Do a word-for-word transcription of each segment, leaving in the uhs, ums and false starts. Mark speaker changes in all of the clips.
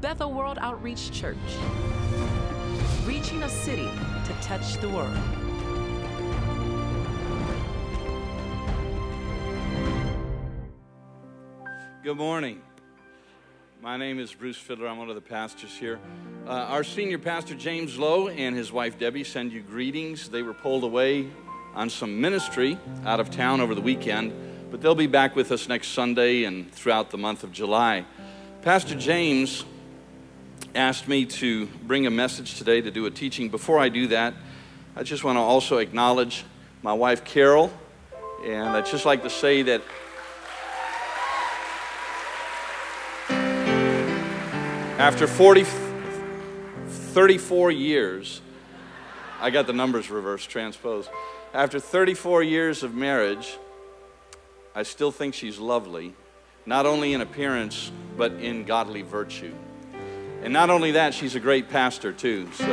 Speaker 1: Bethel World Outreach Church, reaching a city to touch the world.
Speaker 2: Good morning. My name is Bruce Fiddler. I'm one of the pastors here. Uh, our senior pastor, James Lowe, and his wife, Debbie, send you greetings. They were pulled away on some ministry out of town over the weekend, but they'll be back with us next Sunday and throughout the month of July. Pastor James asked me to bring a message today to do a teaching. Before I do that, I just want to also acknowledge my wife, Carol, and I'd just like to say that after forty, thirty-four years, I got the numbers reversed, transposed. After thirty-four years of marriage, I still think she's lovely, not only in appearance, but in godly virtue. And not only that, she's a great pastor too, so.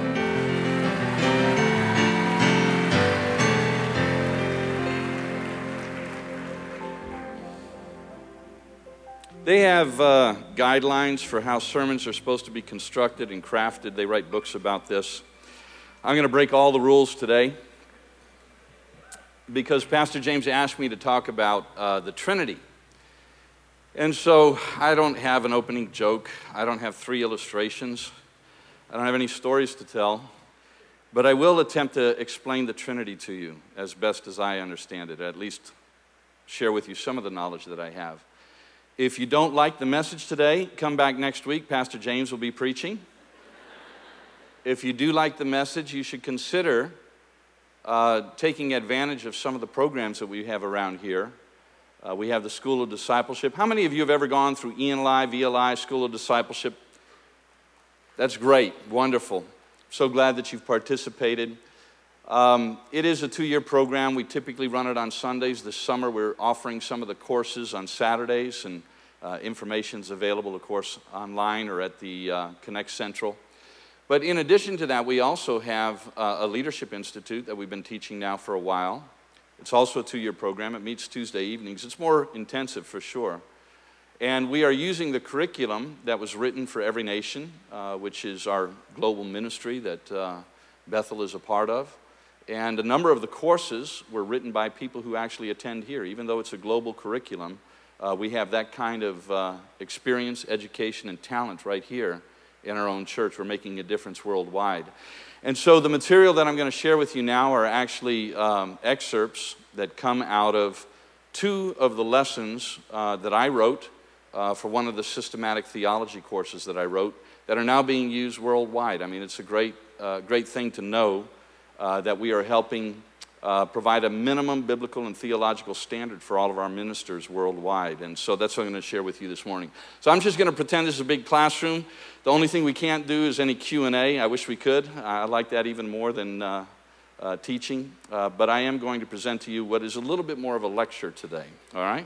Speaker 2: They have uh, guidelines for how sermons are supposed to be constructed and crafted. They write books about this. I'm going to break all the rules today because Pastor James asked me to talk about uh, the Trinity. And so I don't have an opening joke. I don't have three illustrations. I don't have any stories to tell. But I will attempt to explain the Trinity to you as best as I understand it, at least share with you some of the knowledge that I have. If you don't like the message today, come back next week. Pastor James will be preaching. If you do like the message, you should consider uh, taking advantage of some of the programs that we have around here. Uh, we have the School of Discipleship. How many of you have ever gone through E N L I, V L I, School of Discipleship? That's great, wonderful. So glad that you've participated. Um, it is a two-year program. We typically run it on Sundays. This summer we're offering some of the courses on Saturdays, and uh, information's available, of course, online or at the uh, Connect Central. But in addition to that, we also have uh, a Leadership Institute that we've been teaching now for a while. It's also a two-year program. It meets Tuesday evenings. It's more intensive for sure. And we are using the curriculum that was written for Every Nation, uh, which is our global ministry that uh, Bethel is a part of. And a number of the courses were written by people who actually attend here. Even though it's a global curriculum, uh, we have that kind of uh, experience, education, and talent right here in our own church. We're making a difference worldwide. And so the material that I'm going to share with you now are actually um, excerpts that come out of two of the lessons uh, that I wrote uh, for one of the systematic theology courses that I wrote that are now being used worldwide. I mean, it's a great, uh, great thing to know uh, that we are helping uh, provide a minimum biblical and theological standard for all of our ministers worldwide. And so that's what I'm going to share with you this morning. So I'm just going to pretend this is a big classroom. The only thing we can't do is any Q and A. I wish we could. I like that even more than uh, uh, teaching. Uh, but I am going to present to you what is a little bit more of a lecture today. All right?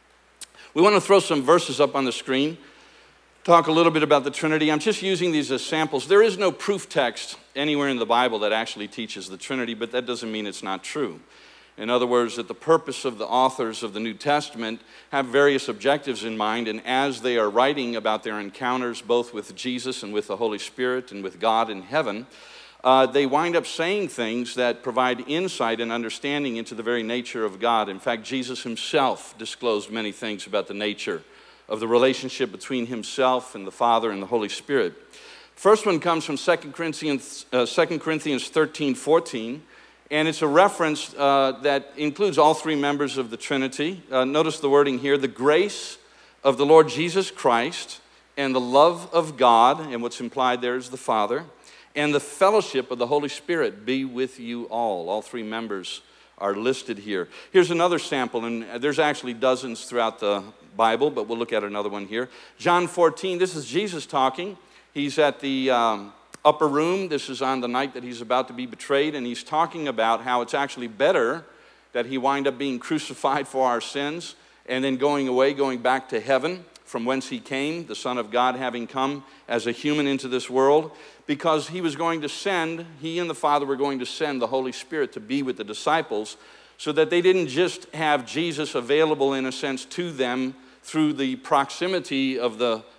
Speaker 2: We want to throw some verses up on the screen, talk a little bit about the Trinity. I'm just using these as samples. There is no proof text anywhere in the Bible that actually teaches the Trinity, but that doesn't mean it's not true. In other words, that the purpose of the authors of the New Testament have various objectives in mind, and as they are writing about their encounters both with Jesus and with the Holy Spirit and with God in heaven, uh, they wind up saying things that provide insight and understanding into the very nature of God. In fact, Jesus himself disclosed many things about the nature of the relationship between himself and the Father and the Holy Spirit. First one comes from Second Corinthians, uh, Second Corinthians thirteen fourteen. And it's a reference uh, that includes all three members of the Trinity. Uh, notice the wording here: the grace of the Lord Jesus Christ and the love of God, and what's implied there is the Father, and the fellowship of the Holy Spirit be with you all. All three members are listed here. Here's another sample, and there's actually dozens throughout the Bible, but we'll look at another one here. John fourteen, this is Jesus talking. He's at the Um, upper room. This is on the night that he's about to be betrayed, and he's talking about how it's actually better that he wind up being crucified for our sins and then going away, going back to heaven from whence he came, the Son of God having come as a human into this world, because he was going to send, he and the Father were going to send the Holy Spirit to be with the disciples so that they didn't just have Jesus available in a sense to them through the proximity of the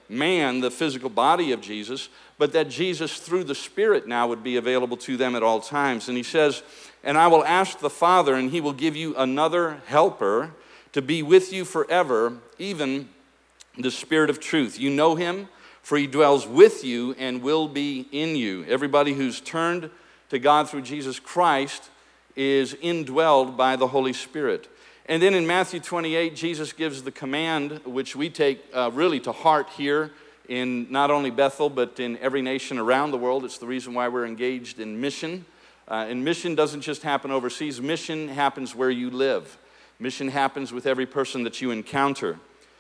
Speaker 2: man, the physical body of Jesus, but that Jesus through the Spirit now would be available to them at all times. And he says, and I will ask the Father, and he will give you another helper to be with you forever, even the Spirit of truth. You know him, for he dwells with you and will be in you. Everybody who's turned to God through Jesus Christ is indwelled by the Holy Spirit. And then in Matthew twenty-eight, Jesus gives the command, which we take uh, really to heart here in not only Bethel, but in every nation around the world. It's the reason why we're engaged in mission. Uh, and mission doesn't just happen overseas. Mission happens where you live. Mission happens with every person that you encounter.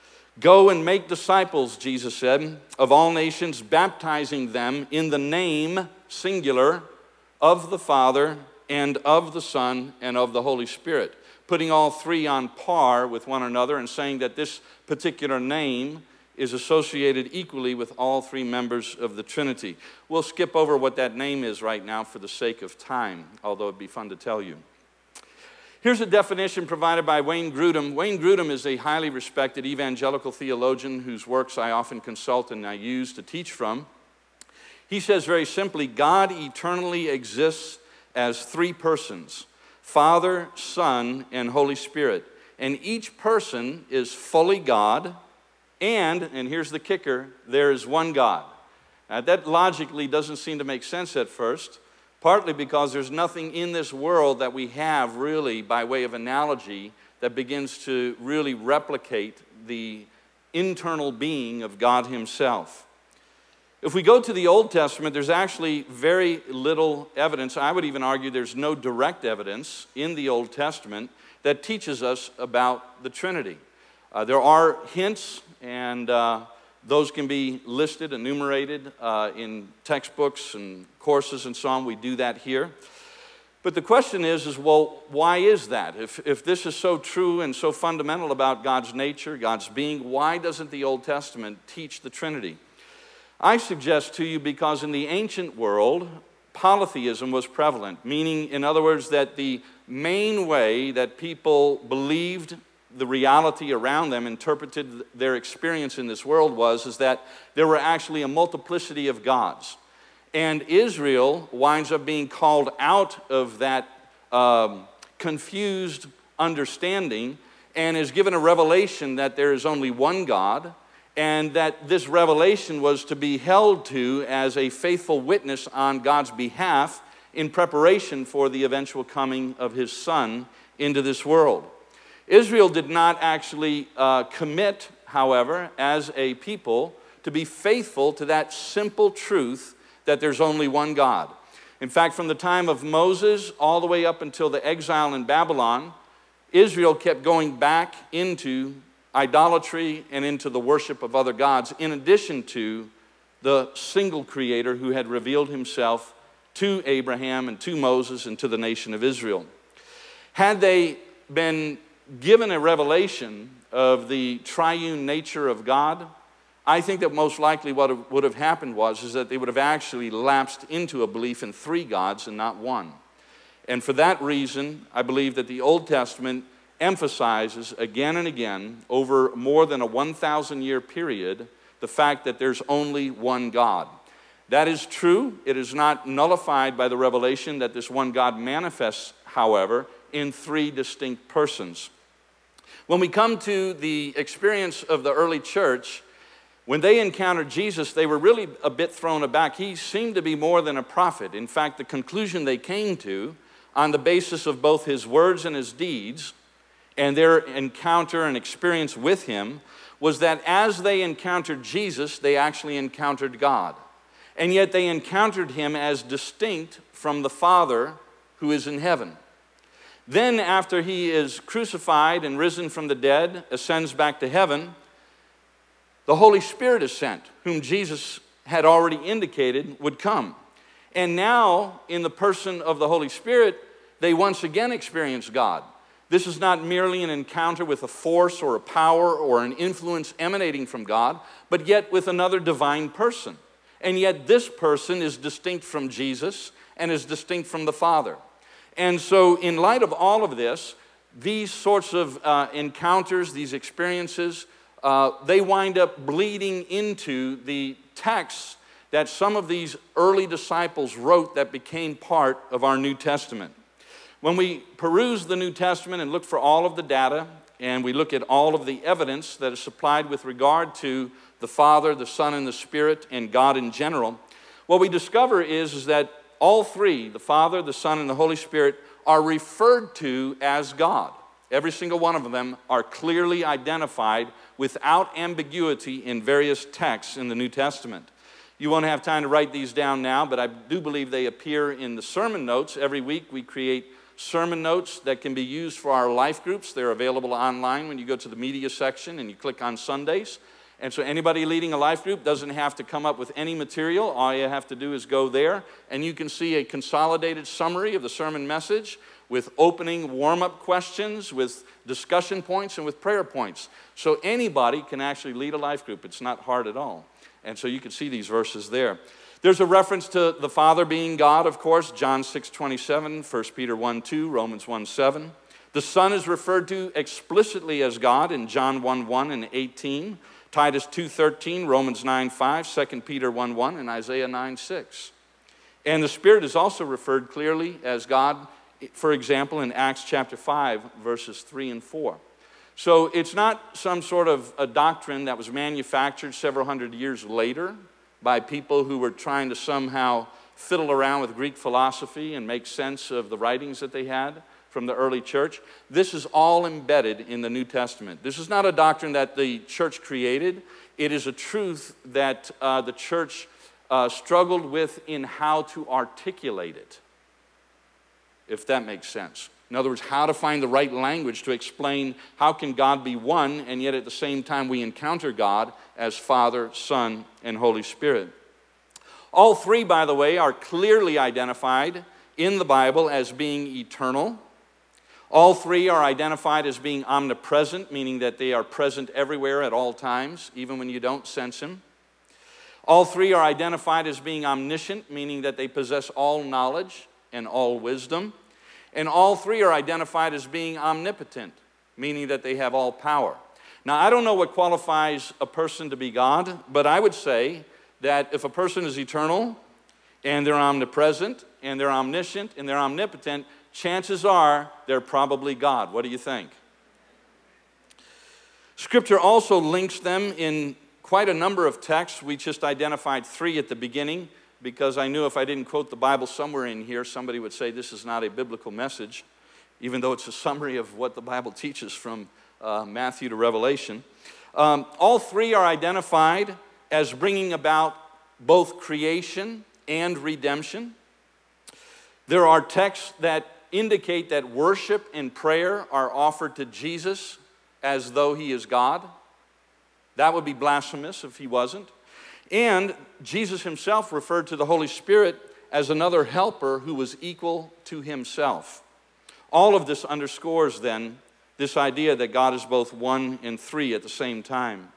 Speaker 2: Go and make disciples, Jesus said, of all nations, baptizing them in the name, singular, of the Father and of the Son and of the Holy Spirit. Putting all three on par with one another and saying that this particular name is associated equally with all three members of the Trinity. We'll skip over what that name is right now for the sake of time, although it'd be fun to tell you. Here's a definition provided by Wayne Grudem. Wayne Grudem is a highly respected evangelical theologian whose works I often consult and I use to teach from. He says very simply, God eternally exists as three persons, Father, Son, and Holy Spirit. And each person is fully God, and, and here's the kicker, there is one God. Now, that logically doesn't seem to make sense at first, partly because there's nothing in this world that we have really, by way of analogy, that begins to really replicate the internal being of God himself. If we go to the Old Testament, there's actually very little evidence. I would even argue there's no direct evidence in the Old Testament that teaches us about the Trinity. Uh, there are hints, and uh, those can be listed, enumerated uh, in textbooks and courses and so on. We do that here. But the question is, is well, why is that? If, if this is so true and so fundamental about God's nature, God's being, why doesn't the Old Testament teach the Trinity? I suggest to you because in the ancient world, polytheism was prevalent, meaning, in other words, that the main way that people believed the reality around them, interpreted their experience in this world was, is that there were actually a multiplicity of gods. And Israel winds up being called out of that um, confused understanding and is given a revelation that there is only one God, and that this revelation was to be held to as a faithful witness on God's behalf in preparation for the eventual coming of his Son into this world. Israel did not actually uh, commit, however, as a people, to be faithful to that simple truth that there's only one God. In fact, from the time of Moses all the way up until the exile in Babylon, Israel kept going back into idolatry and into the worship of other gods, in addition to the single creator who had revealed himself to Abraham and to Moses and to the nation of Israel. Had they been given a revelation of the triune nature of God, I think that most likely what would have happened was is that they would have actually lapsed into a belief in three gods and not one. And for that reason, I believe that the Old Testament emphasizes again and again over more than a one thousand year period the fact that there's only one God. That is true. It is not nullified by the revelation that this one God manifests, however, in three distinct persons. When we come to the experience of the early church, when they encountered Jesus, they were really a bit thrown aback. He seemed to be more than a prophet. In fact, the conclusion they came to on the basis of both his words and his deeds and their encounter and experience with him was that as they encountered Jesus, they actually encountered God. And yet they encountered him as distinct from the Father who is in heaven. Then after he is crucified and risen from the dead, ascends back to heaven, the Holy Spirit is sent, whom Jesus had already indicated would come. And now, in the person of the Holy Spirit, they once again experience God. This is not merely an encounter with a force or a power or an influence emanating from God, but yet with another divine person. And yet this person is distinct from Jesus and is distinct from the Father. And so in light of all of this, these sorts of uh, encounters, these experiences, uh, they wind up bleeding into the texts that some of these early disciples wrote that became part of our New Testament. When we peruse the New Testament and look for all of the data, and we look at all of the evidence that is supplied with regard to the Father, the Son, and the Spirit, and God in general, what we discover is, is that all three, the Father, the Son, and the Holy Spirit, are referred to as God. Every single one of them are clearly identified without ambiguity in various texts in the New Testament. You won't have time to write these down now, but I do believe they appear in the sermon notes. Every week we create sermon notes that can be used for our life groups. They're available online when you go to the media section and you click on Sundays. And so anybody leading a life group doesn't have to come up with any material. All you have to do is go there, and you can see a consolidated summary of the sermon message with opening warm-up questions, with discussion points, and with prayer points. So anybody can actually lead a life group. It's not hard at all. And so you can see these verses there. There's a reference to the Father being God, of course, John six twenty-seven, First Peter one two, Romans one seven. The Son is referred to explicitly as God in John one one and eighteen, Titus two thirteen, Romans nine five, Second Peter one one, and Isaiah nine six. And the Spirit is also referred clearly as God, for example, in Acts chapter five, verses three and four. So it's not some sort of a doctrine that was manufactured several hundred years later by people who were trying to somehow fiddle around with Greek philosophy and make sense of the writings that they had from the early church. This is all embedded in the New Testament. This is not a doctrine that the church created. It is a truth that uh, the church uh, struggled with in how to articulate it, if that makes sense. In other words, how to find the right language to explain how can God be one, and yet at the same time we encounter God as Father, Son, and Holy Spirit. All three, by the way, are clearly identified in the Bible as being eternal. All three are identified as being omnipresent, meaning that they are present everywhere at all times, even when you don't sense Him. All three are identified as being omniscient, meaning that they possess all knowledge and all wisdom. And all three are identified as being omnipotent, meaning that they have all power. Now, I don't know what qualifies a person to be God, but I would say that if a person is eternal and they're omnipresent and they're omniscient and they're omnipotent, chances are they're probably God. What do you think? Scripture also links them in quite a number of texts. We just identified three at the beginning, because I knew if I didn't quote the Bible somewhere in here, somebody would say this is not a biblical message, even though it's a summary of what the Bible teaches from uh, Matthew to Revelation. Um, all three are identified as bringing about both creation and redemption. There are texts that indicate that worship and prayer are offered to Jesus as though He is God. That would be blasphemous if He wasn't. And Jesus Himself referred to the Holy Spirit as another helper who was equal to Himself. All of this underscores then this idea that God is both one and three at the same time.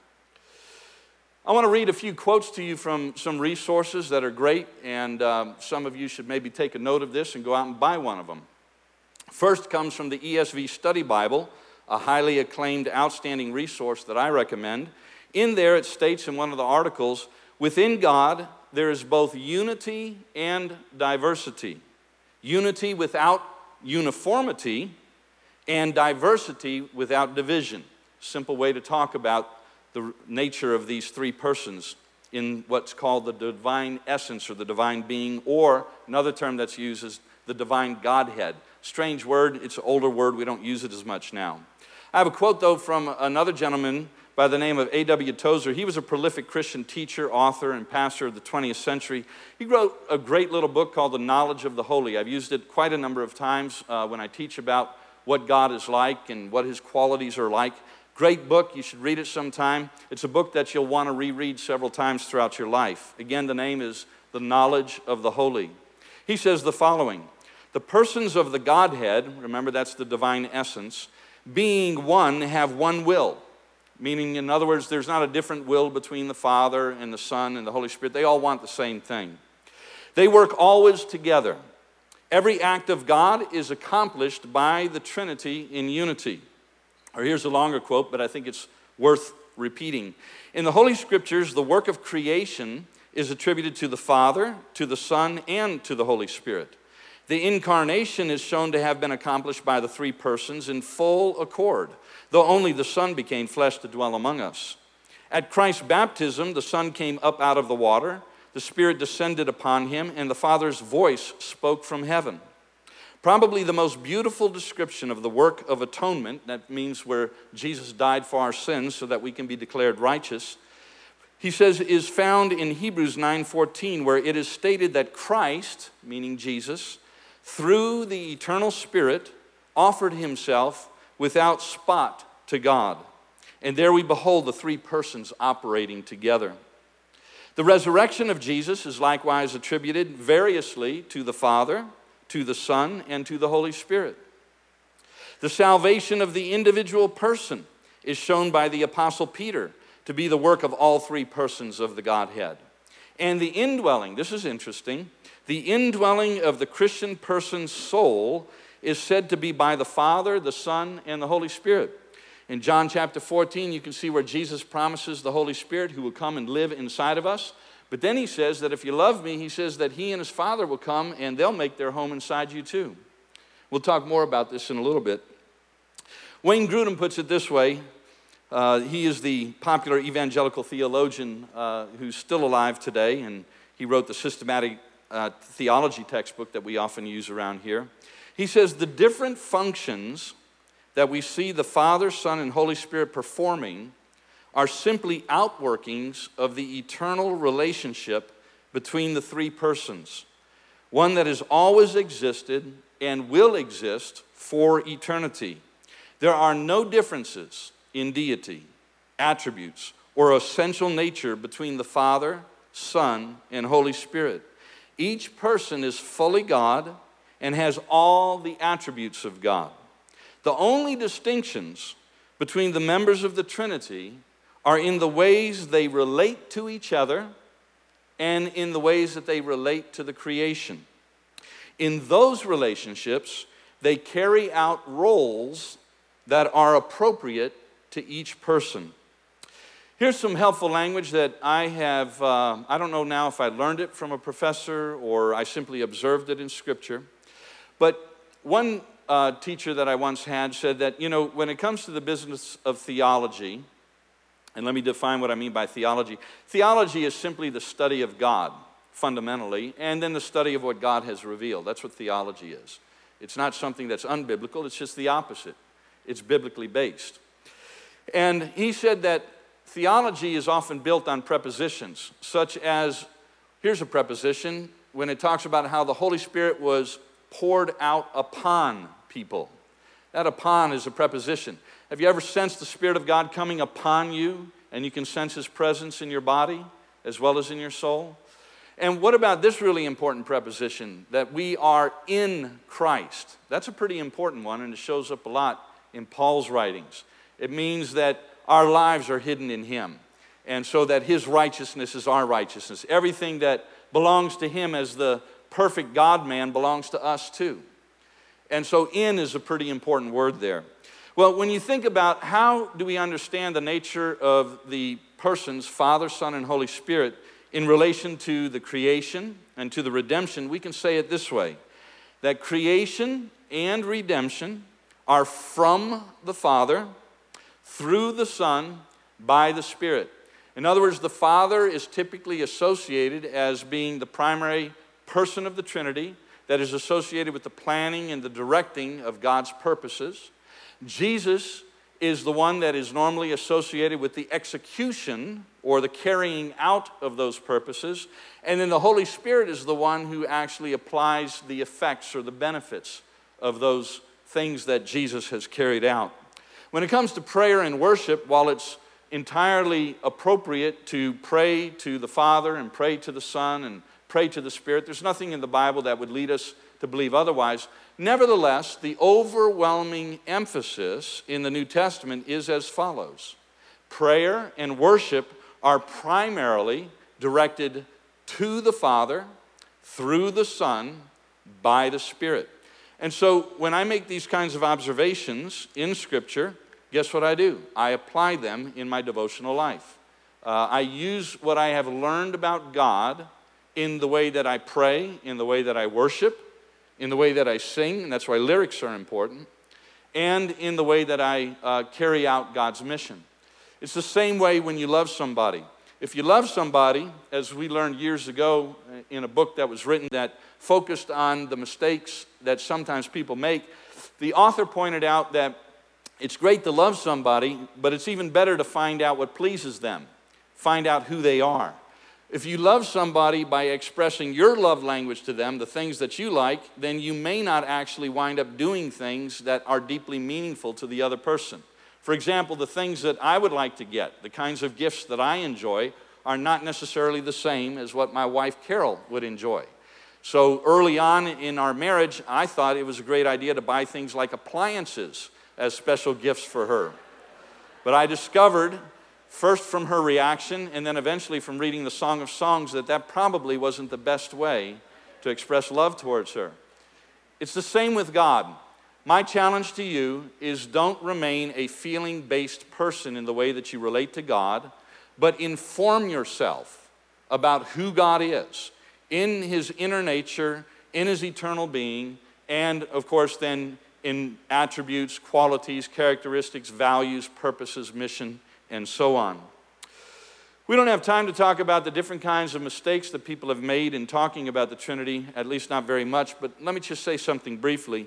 Speaker 2: I want to read a few quotes to you from some resources that are great, and um, some of you should maybe take a note of this and go out and buy one of them. First comes from the E S V Study Bible, a highly acclaimed, outstanding resource that I recommend. In there it states in one of the articles, within God there is both unity and diversity. Unity without uniformity, and diversity without division. Simple way to talk about the nature of these three persons in what's called the divine essence or the divine being, or another term that's used is the divine Godhead. Strange word, it's an older word, we don't use it as much now. I have a quote though from another gentleman by the name of A W Tozer. He was a prolific Christian teacher, author, and pastor of the twentieth century. He wrote a great little book called The Knowledge of the Holy. I've used it quite a number of times uh, when I teach about what God is like and what His qualities are like. Great book, you should read it sometime. It's a book that you'll want to reread several times throughout your life. Again, the name is The Knowledge of the Holy. He says the following: the persons of the Godhead, remember that's the divine essence, being one, have one will. Meaning, in other words, there's not a different will between the Father and the Son and the Holy Spirit. They all want the same thing. They work always together. Every act of God is accomplished by the Trinity in unity. Or here's a longer quote, but I think it's worth repeating. In the Holy Scriptures, the work of creation is attributed to the Father, to the Son, and to the Holy Spirit. The incarnation is shown to have been accomplished by the three persons in full accord, though only the Son became flesh to dwell among us. At Christ's baptism, the Son came up out of the water, the Spirit descended upon him, and the Father's voice spoke from heaven. Probably the most beautiful description of the work of atonement, that means where Jesus died for our sins so that we can be declared righteous, he says is found in Hebrews nine fourteen, where it is stated that Christ, meaning Jesus, through the eternal Spirit, offered himself without spot to God. And there we behold the three persons operating together. The resurrection of Jesus is likewise attributed variously to the Father, to the Son, and to the Holy Spirit. The salvation of the individual person is shown by the Apostle Peter to be the work of all three persons of the Godhead. And the indwelling, this is interesting, the indwelling of the Christian person's soul is said to be by the Father, the Son, and the Holy Spirit. In John chapter fourteen, you can see where Jesus promises the Holy Spirit who will come and live inside of us. But then he says that if you love me, he says that he and his Father will come and they'll make their home inside you too. We'll talk more about this in a little bit. Wayne Grudem puts it this way. Uh, he is the popular evangelical theologian uh, who's still alive today, and he wrote the systematic uh, theology textbook that we often use around here. He says the different functions that we see the Father, Son, and Holy Spirit performing are simply outworkings of the eternal relationship between the three persons, one that has always existed and will exist for eternity. There are no differences in deity, attributes, or essential nature between the Father, Son, and Holy Spirit. Each person is fully God and has all the attributes of God. The only distinctions between the members of the Trinity are in the ways they relate to each other and in the ways that they relate to the creation. In those relationships, they carry out roles that are appropriate to each person. Here's some helpful language that I have, uh, I don't know now if I learned it from a professor or I simply observed it in Scripture, but one uh, teacher that I once had said that, you know, when it comes to the business of theology, and let me define what I mean by theology. Theology is simply the study of God, fundamentally, and then the study of what God has revealed. That's what theology is. It's not something that's unbiblical, it's just the opposite. It's biblically based. And he said that theology is often built on prepositions, such as, here's a preposition, when it talks about how the Holy Spirit was poured out upon people. That upon is a preposition. Have you ever sensed the Spirit of God coming upon you, and you can sense His presence in your body as well as in your soul? And what about this really important preposition, that we are in Christ? That's a pretty important one, and it shows up a lot in Paul's writings. It means that our lives are hidden in Him, and so that His righteousness is our righteousness. Everything that belongs to Him as the perfect God-man belongs to us too. And so in is a pretty important word there. Well, when you think about how do we understand the nature of the persons, Father, Son, and Holy Spirit, in relation to the creation and to the redemption, we can say it this way, that creation and redemption are from the Father, through the Son, by the Spirit. In other words, the Father is typically associated as being the primary person of the Trinity that is associated with the planning and the directing of God's purposes. Jesus is the one that is normally associated with the execution or the carrying out of those purposes. And then the Holy Spirit is the one who actually applies the effects or the benefits of those things that Jesus has carried out. When it comes to prayer and worship, while it's entirely appropriate to pray to the Father and pray to the Son and pray to the Spirit, there's nothing in the Bible that would lead us to believe otherwise. Nevertheless, the overwhelming emphasis in the New Testament is as follows. Prayer and worship are primarily directed to the Father, through the Son, by the Spirit. And so when I make these kinds of observations in Scripture, guess what I do? I apply them in my devotional life. Uh, I use what I have learned about God in the way that I pray, in the way that I worship, in the way that I sing, and that's why lyrics are important, and in the way that I uh, carry out God's mission. It's the same way when you love somebody. If you love somebody, as we learned years ago in a book that was written that focused on the mistakes that sometimes people make, the author pointed out that it's great to love somebody, but it's even better to find out what pleases them, find out who they are. If you love somebody by expressing your love language to them, the things that you like, then you may not actually wind up doing things that are deeply meaningful to the other person. For example, the things that I would like to get, the kinds of gifts that I enjoy, are not necessarily the same as what my wife Carol would enjoy. So early on in our marriage, I thought it was a great idea to buy things like appliances as special gifts for her. But I discovered, first from her reaction and then eventually from reading the Song of Songs, that that probably wasn't the best way to express love towards her. It's the same with God. My challenge to you is don't remain a feeling-based person in the way that you relate to God, but inform yourself about who God is in His inner nature, in His eternal being, and of course then in attributes, qualities, characteristics, values, purposes, mission, and so on. We don't have time to talk about the different kinds of mistakes that people have made in talking about the Trinity, at least not very much, but let me just say something briefly.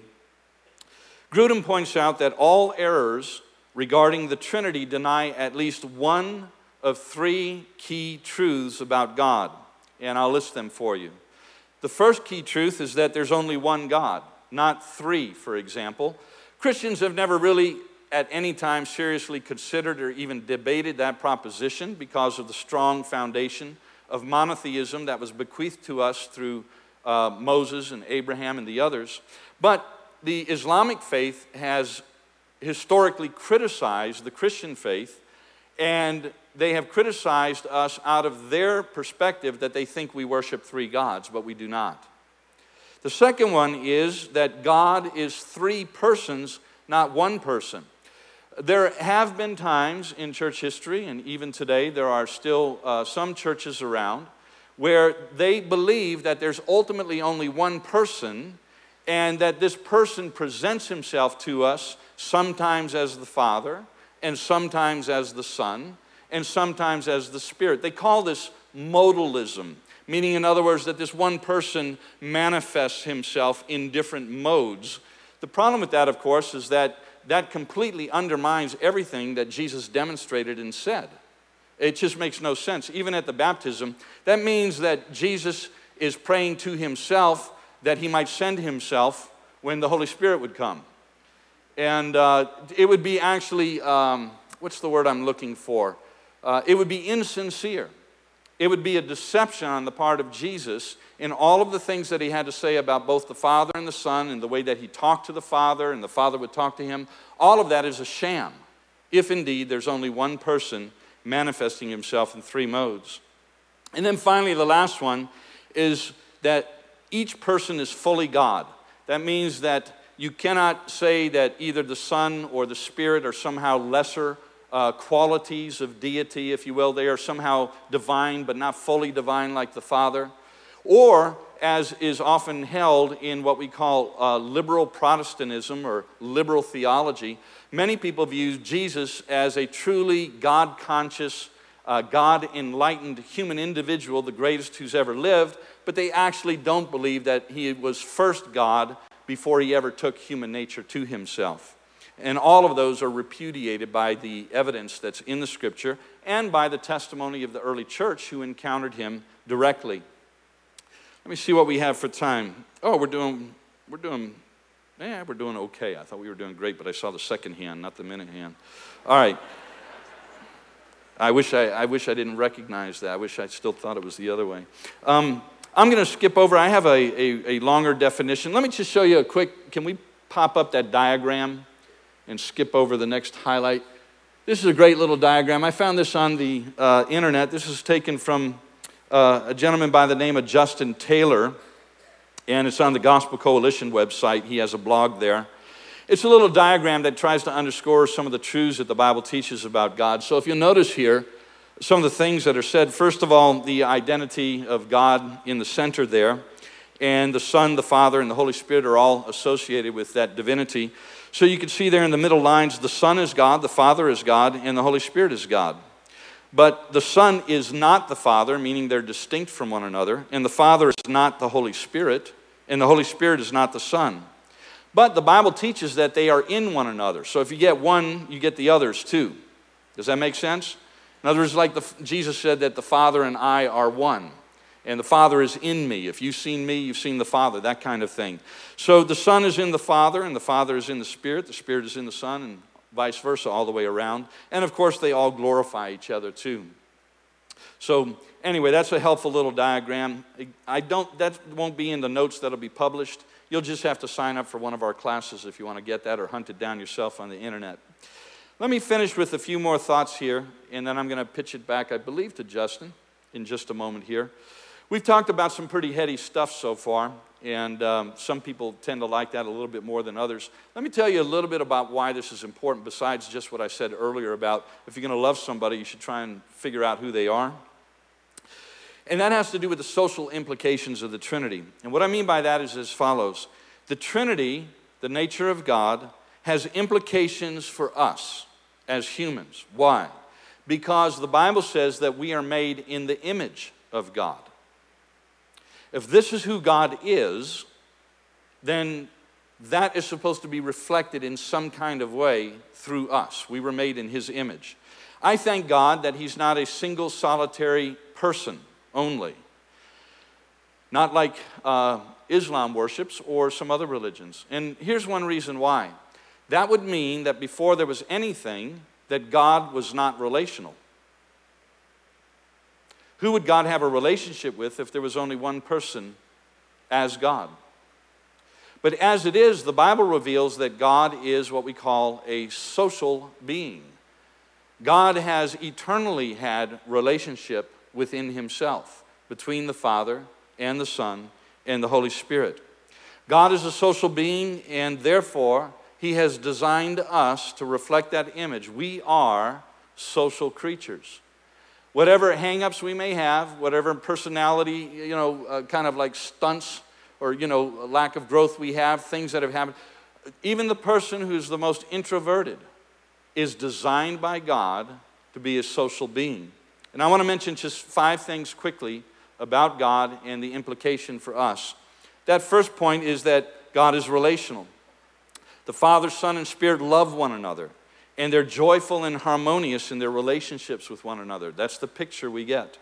Speaker 2: Grudem points out that all errors regarding the Trinity deny at least one of three key truths about God, and I'll list them for you. The first key truth is that there's only one God, not three, for example. Christians have never really at any time seriously considered or even debated that proposition because of the strong foundation of monotheism that was bequeathed to us through uh, Moses and Abraham and the others. But the Islamic faith has historically criticized the Christian faith, and they have criticized us out of their perspective that they think we worship three gods, but we do not. The second one is that God is three persons, not one person. There have been times in church history, and even today there are still uh, some churches around, where they believe that there's ultimately only one person, and that this person presents himself to us sometimes as the Father, and sometimes as the Son, and sometimes as the Spirit. They call this modalism, meaning, in other words, that this one person manifests himself in different modes. The problem with that, of course, is that that completely undermines everything that Jesus demonstrated and said. It just makes no sense. Even at the baptism, that means that Jesus is praying to himself that he might send himself when the Holy Spirit would come. And uh, it would be actually, um, what's the word I'm looking for? Uh, it would be insincere. It would be a deception on the part of Jesus in all of the things that he had to say about both the Father and the Son and the way that he talked to the Father and the Father would talk to him. All of that is a sham, if indeed there's only one person manifesting himself in three modes. And then finally, the last one is that each person is fully God. That means that you cannot say that either the Son or the Spirit are somehow lesser uh, qualities of deity, if you will. They are somehow divine, but not fully divine like the Father. Or, as is often held in what we call uh, liberal Protestantism or liberal theology, many people view Jesus as a truly God-conscious, uh, God-enlightened human individual, the greatest who's ever lived, but they actually don't believe that he was first God before he ever took human nature to himself. And all of those are repudiated by the evidence that's in the Scripture and by the testimony of the early church who encountered him directly. Let me see what we have for time. Oh, we're doing, we're doing, yeah, we're doing okay. I thought we were doing great, but I saw the second hand, not the minute hand. All right. I wish I, I wish I didn't recognize that. I wish I still thought it was the other way. Um, I'm going to skip over. I have a, a, a longer definition. Let me just show you a quick, can we pop up that diagram and skip over the next highlight? This is a great little diagram. I found this on the uh, internet. This is taken from uh, a gentleman by the name of Justin Taylor, and it's on the Gospel Coalition website. He has a blog there. It's a little diagram that tries to underscore some of the truths that the Bible teaches about God. So if you'll notice here, some of the things that are said. First of all, the identity of God in the center there. And the Son, the Father, and the Holy Spirit are all associated with that divinity. So you can see there in the middle lines, the Son is God, the Father is God, and the Holy Spirit is God. But the Son is not the Father, meaning they're distinct from one another. And the Father is not the Holy Spirit, and the Holy Spirit is not the Son. But the Bible teaches that they are in one another. So if you get one, you get the others too. Does that make sense? In other words, like the, Jesus said that the Father and I are one. And the Father is in me. If you've seen me, you've seen the Father, that kind of thing. So the Son is in the Father, and the Father is in the Spirit. The Spirit is in the Son, and vice versa, all the way around. And of course, they all glorify each other too. So anyway, that's a helpful little diagram. I don't, that won't be in the notes that'll be published. You'll just have to sign up for one of our classes if you want to get that, or hunt it down yourself on the internet. Let me finish with a few more thoughts here, and then I'm going to pitch it back, I believe, to Justin in just a moment here. We've talked about some pretty heady stuff so far, and um, some people tend to like that a little bit more than others. Let me tell you a little bit about why this is important, besides just what I said earlier about if you're going to love somebody, you should try and figure out who they are. And that has to do with the social implications of the Trinity. And what I mean by that is as follows. The Trinity, the nature of God, has implications for us as humans. Why? Because the Bible says that we are made in the image of God. If this is who God is, then that is supposed to be reflected in some kind of way through us. We were made in His image. I thank God that He's not a single solitary person only. Not like uh, Islam worships or some other religions. And here's one reason why. That would mean that before there was anything, that God was not relational. Who would God have a relationship with if there was only one person as God? But as it is, the Bible reveals that God is what we call a social being. God has eternally had relationship within Himself, between the Father and the Son and the Holy Spirit. God is a social being, and therefore He has designed us to reflect that image. We are social creatures. Whatever hang-ups we may have, whatever personality, you know, uh, kind of like stunts or, you know, lack of growth we have, things that have happened, even the person who's the most introverted is designed by God to be a social being. And I want to mention just five things quickly about God and the implication for us. That first point is that God is relational. The Father, Son, and Spirit love one another. And they're joyful and harmonious in their relationships with one another. That's the picture we get.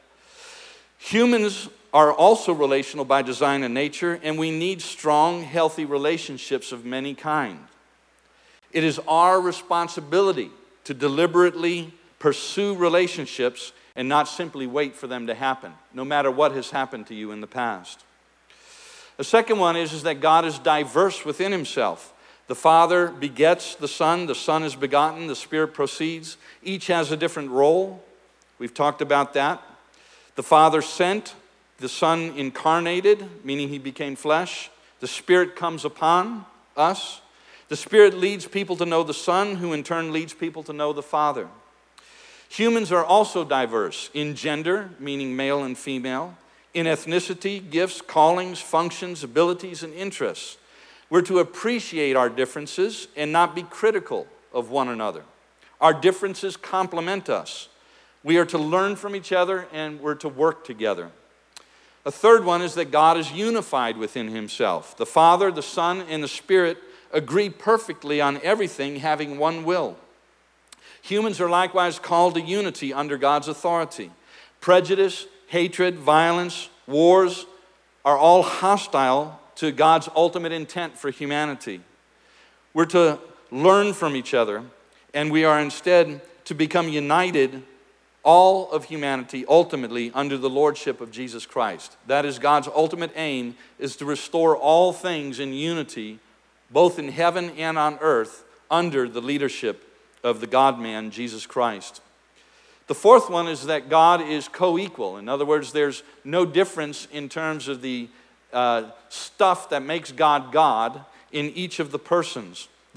Speaker 2: Humans are also relational by design and nature, and we need strong, healthy relationships of many kinds. It is our responsibility to deliberately pursue relationships and not simply wait for them to happen, no matter what has happened to you in the past. The second one is, is that God is diverse within Himself. The Father begets the Son, the Son is begotten, the Spirit proceeds. Each has a different role. We've talked about that. The Father sent, the Son incarnated, meaning He became flesh. The Spirit comes upon us. The Spirit leads people to know the Son, who in turn leads people to know the Father. Humans are also diverse in gender, meaning male and female, in ethnicity, gifts, callings, functions, abilities, and interests. We're to appreciate our differences and not be critical of one another. Our differences complement us. We are to learn from each other, and we're to work together. A third one is that God is unified within Himself. The Father, the Son, and the Spirit agree perfectly on everything, having one will. Humans are likewise called to unity under God's authority. Prejudice, hatred, violence, wars are all hostile to God's ultimate intent for humanity. We're to learn from each other, and we are instead to become united, all of humanity, ultimately under the lordship of Jesus Christ. That is God's ultimate aim, is to restore all things in unity, both in heaven and on earth, under the leadership of the God-man, Jesus Christ. The fourth one is that God is co-equal. In other words, there's no difference in terms of the Uh, stuff that makes God God in each of the persons. The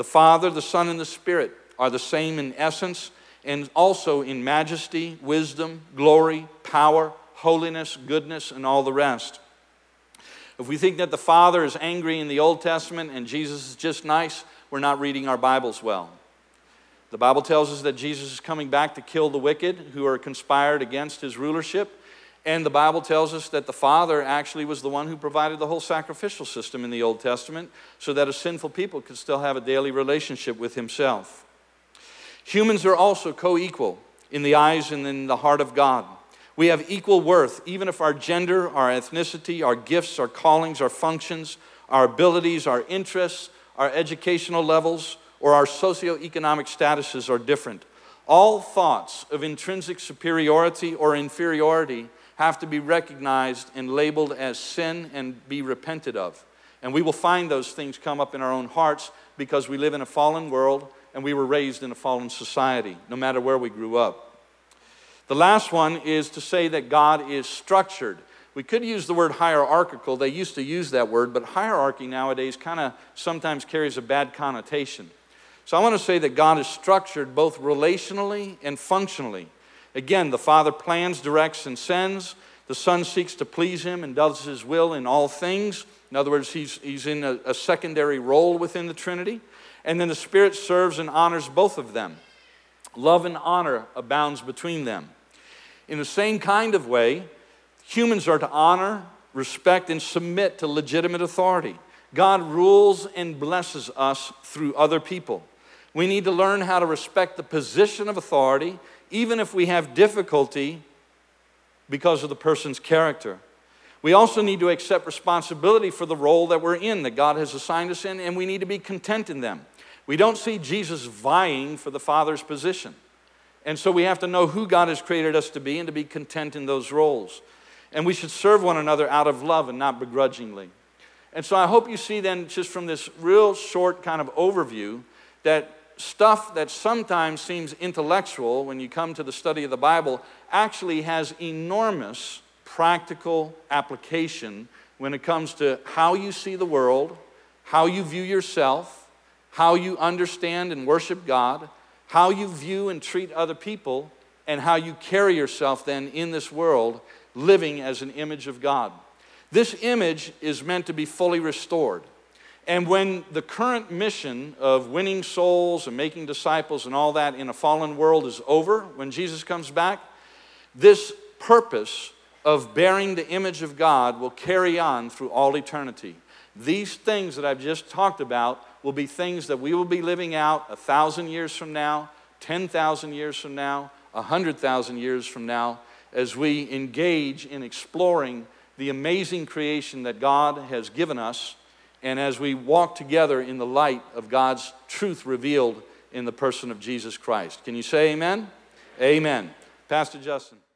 Speaker 2: The Father, the Son, and the Spirit are the same in essence and also in majesty, wisdom, glory, power, holiness, goodness, and all the rest. If we think that the Father is angry in the Old Testament and Jesus is just nice, we're not reading our Bibles well. The Bible tells us that Jesus is coming back to kill the wicked who are conspired against his rulership. And the Bible tells us that the Father actually was the one who provided the whole sacrificial system in the Old Testament so that a sinful people could still have a daily relationship with himself. Humans are also co-equal in the eyes and in the heart of God. We have equal worth, even if our gender, our ethnicity, our gifts, our callings, our functions, our abilities, our interests, our educational levels, or our socioeconomic statuses are different. All thoughts of intrinsic superiority or inferiority have to be recognized and labeled as sin and be repented of. And we will find those things come up in our own hearts because we live in a fallen world and we were raised in a fallen society, no matter where we grew up. The last one is to say that God is structured. We could use the word hierarchical. They used to use that word, but hierarchy nowadays kind of sometimes carries a bad connotation. So I want to say that God is structured both relationally and functionally. Again, the Father plans, directs, and sends. The Son seeks to please him and does his will in all things. In other words, he's, he's in a, a secondary role within the Trinity. And then the Spirit serves and honors both of them. Love and honor abounds between them. In the same kind of way, humans are to honor, respect, and submit to legitimate authority. God rules and blesses us through other people. We need to learn how to respect the position of authority, even if we have difficulty because of the person's character. We also need to accept responsibility for the role that we're in, that God has assigned us in, and we need to be content in them. We don't see Jesus vying for the Father's position. And so we have to know who God has created us to be and to be content in those roles. And we should serve one another out of love and not begrudgingly. And so I hope you see then, just from this real short kind of overview, that stuff that sometimes seems intellectual when you come to the study of the Bible actually has enormous practical application when it comes to how you see the world, how you view yourself, how you understand and worship God, how you view and treat other people, and how you carry yourself then in this world living as an image of God. This image is meant to be fully restored. And when the current mission of winning souls and making disciples and all that in a fallen world is over, when Jesus comes back, this purpose of bearing the image of God will carry on through all eternity. These things that I've just talked about will be things that we will be living out a thousand years from now, ten thousand years from now, a hundred thousand years from now, as we engage in exploring the amazing creation that God has given us, and as we walk together in the light of God's truth revealed in the person of Jesus Christ. Can you say amen? Amen. Pastor Justin.